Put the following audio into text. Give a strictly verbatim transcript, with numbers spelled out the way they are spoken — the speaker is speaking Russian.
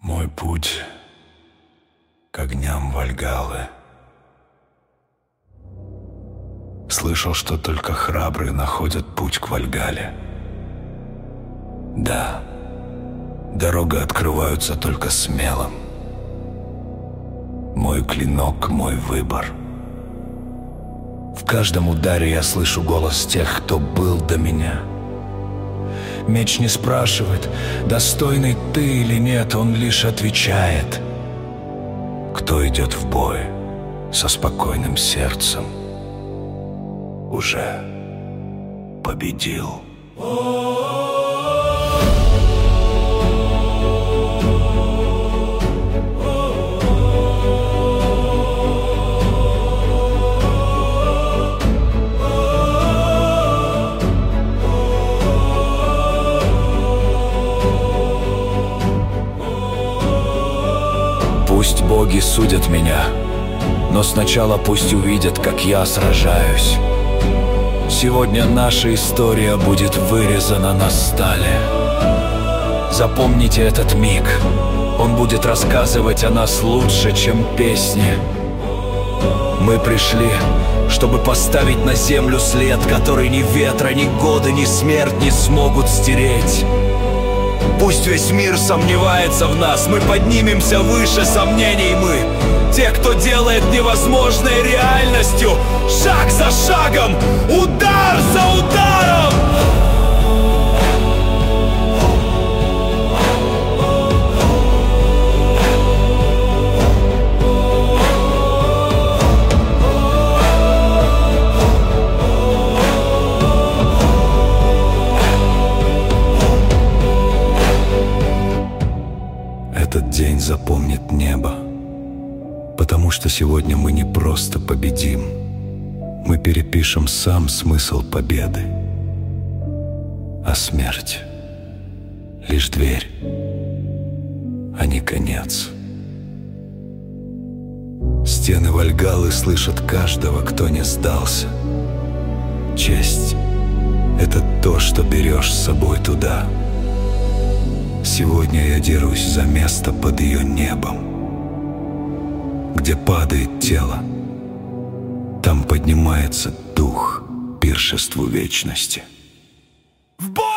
Мой путь к огням Вальгаллы. Слышал, что только храбрые находят путь к Вальгалле. Да, дорога открывается только смелым. Мой клинок, мой выбор. В каждом ударе я слышу голос тех, кто был до меня. Меч не спрашивает, достойный ты или нет, он лишь отвечает: кто идет в бой со спокойным сердцем, уже победил. Пусть боги судят меня, но сначала пусть увидят, как я сражаюсь. Сегодня наша история будет вырезана на стали. Запомните этот миг, он будет рассказывать о нас лучше, чем песни. Мы пришли, чтобы поставить на землю след, который ни ветра, ни годы, ни смерть не смогут стереть. Пусть весь мир сомневается в нас, мы поднимемся выше сомнений. Мы те, кто делает невозможное реальностью, шаг за шагом, удар за ударом. Этот день запомнит небо, потому что сегодня мы не просто победим, мы перепишем сам смысл победы. А смерть — лишь дверь, а не конец. Стены Вальгаллы слышат каждого, кто не сдался. Честь — это то, что берешь с собой туда. Сегодня я дерусь за место под ее небом. Где падает тело, там поднимается дух пиршеству вечности. В бой!